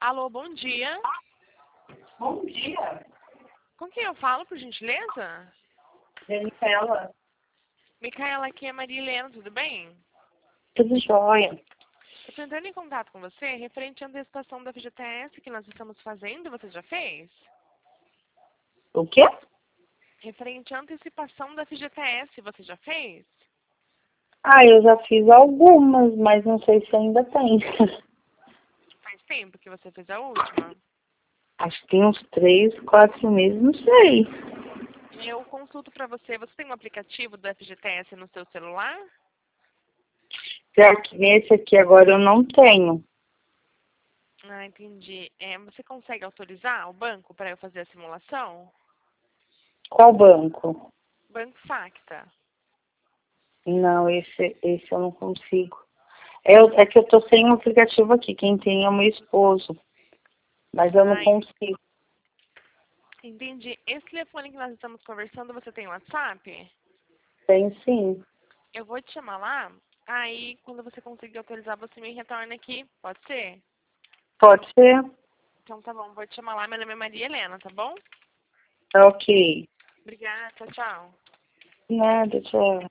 Alô, bom dia. Bom dia, Com quem eu falo, por gentileza? Daniela. Micaela, aqui é Maria Helena, tudo bem? Tudo jóia. Eu estou entrando em contato com você referente à antecipação da FGTS que nós estamos fazendo. Você já fez? O quê? Referente à antecipação da FGTS, você já fez? Ah, eu já fiz algumas, mas não sei se ainda tem. Faz tempo que você fez a última? Acho que tem uns 3, 4 meses, não sei. Eu consulto para você. Você tem um aplicativo do FGTS no seu celular? Pior que nesse aqui agora eu não tenho. Ah, entendi. Você consegue autorizar o banco para eu fazer a simulação? Qual banco? Banco Facta. Não, esse eu não consigo. É que eu tô sem um aplicativo aqui. Quem tem é o meu esposo. Mas eu não Ah, consigo. entendi. Esse telefone que nós estamos conversando, você tem WhatsApp? Tem sim. Eu vou te chamar lá. Aí, quando você conseguir autorizar, você me retorna aqui. Pode ser? Pode ser? Então tá bom, vou te chamar lá. Meu nome é Maria Helena, tá bom? Tá ok. Obrigada, tchau, tchau. Nada, tchau.